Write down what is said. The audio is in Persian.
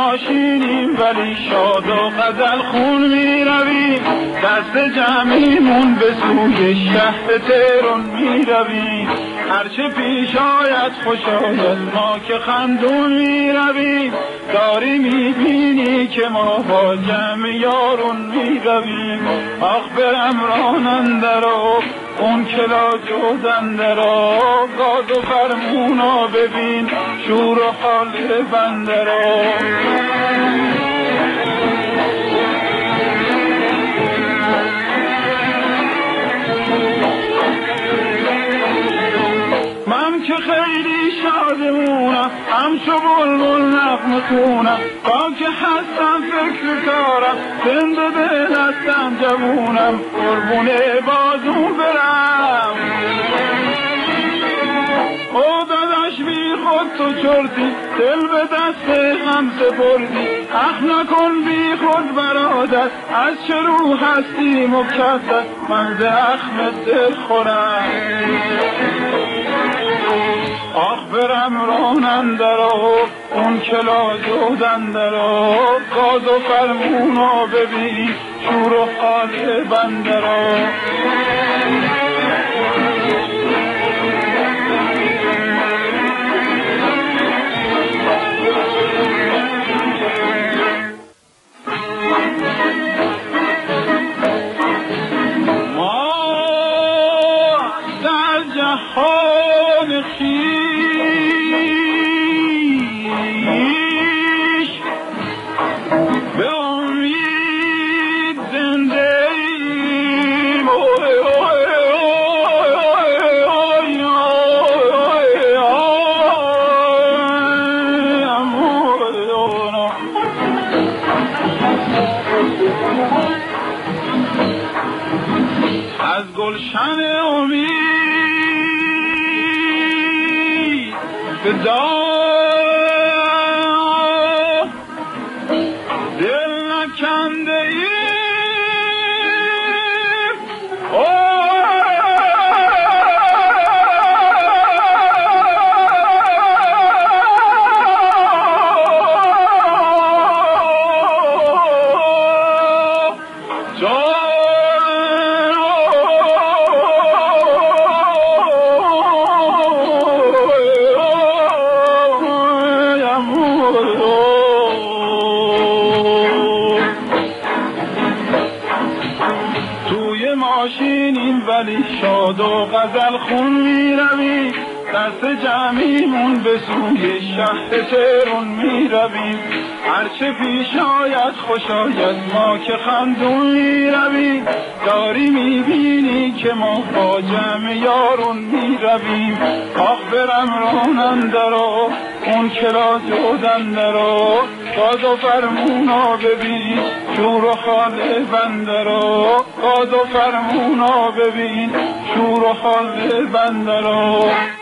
ماشینیم ولی شاد و غزل خون می رویم، دست جمعیمون به سوی شهر تهران می رویم. هرچه پیش آید خوش آید ما که خندون می رویم، داری می بینی که ما با جمع یارون می رویم. آخ برم راننده اون کلا جودنده را، گاز و فرمونا ببین شور و حال بنده را. من که خیلی شادمونم همچو بلبل نغمه خونم، با که هستم فکر کارم زنده دل هستم جوونم، قربونه بازون برم. او داداش بی خود تو چرتی دل به دست غم سپردی، اخ نکن بی خود برادر از چه رو هستی مکدر، من ز اخم دل خورم. آخ برم راننده را اون کلا جودنده را، گاز و فرمونا ببین شور و حال بنده را. ما در جهان به امید زنده ایم. از گلشن امید به دل نکنده ایم. توی ماشینیم ولی شاد و غزل خون می رویم، دست جمعیمون به سوی شهر تهران می رویم. هرچه پیش آید خوش آید ما که خندون می رویم، داری می بینی که ما با جمع یارون می رویم. آخ برم راننده را اون کلا جودنده را، گاز و فرمونا ببین شور و حال بنده را. گاز و فرمونا ببین شور و حال بنده را.